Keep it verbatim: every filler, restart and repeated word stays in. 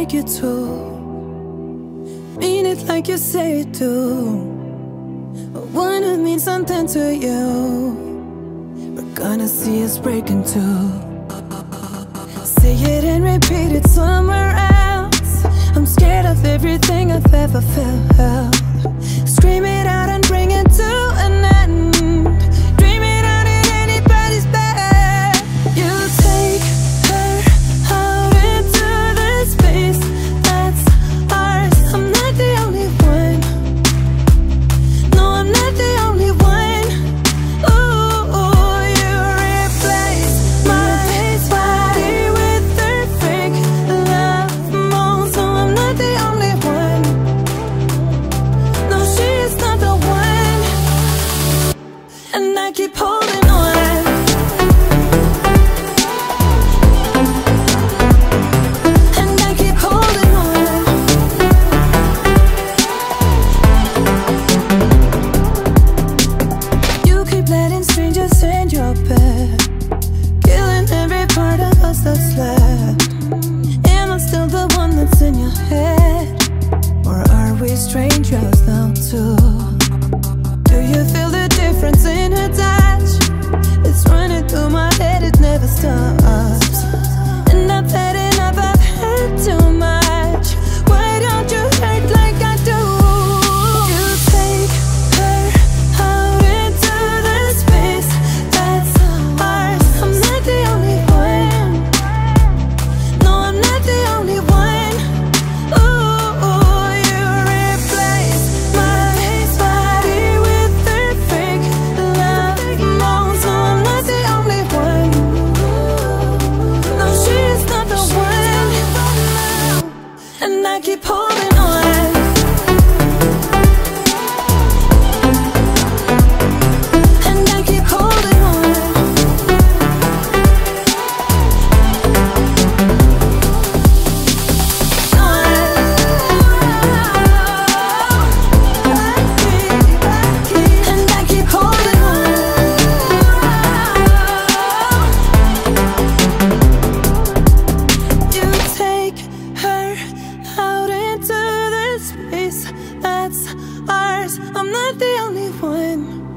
make it true. Mean it like you say it do. I wanna mean something to you. We're gonna see us breaking two. Say it and repeat it somewhere else. I'm scared of everything I've ever felt. Scream it out and bring it to an end. Dream it out in anybody's bed. You take her out into the space that's ours. I'm not the only one. No, I'm not the only one. Ooh, you replace my body with her fake love mold. So I'm not the only one. No, she is not the one. And I keep holding on. And I keep holding on. You keep letting strangers in your bed, killing every part of us that's left. Am I still the one that's in your head? Or are we strangers now too? Do you feel the difference in her touch? It's running through my head, it never stops. And I've had enough, I've had too much. Why don't you hurt like I do? You take her out into the space that's ours. I'm not the only one. No, I'm not the only one. Ooh, you replace my body with her fake love mold. So I'm not the only one. No, she is not the one. And I keep holding on. And I keep holding on. And I keep holding on. You take her out into the space that's ours. I'm not the only one.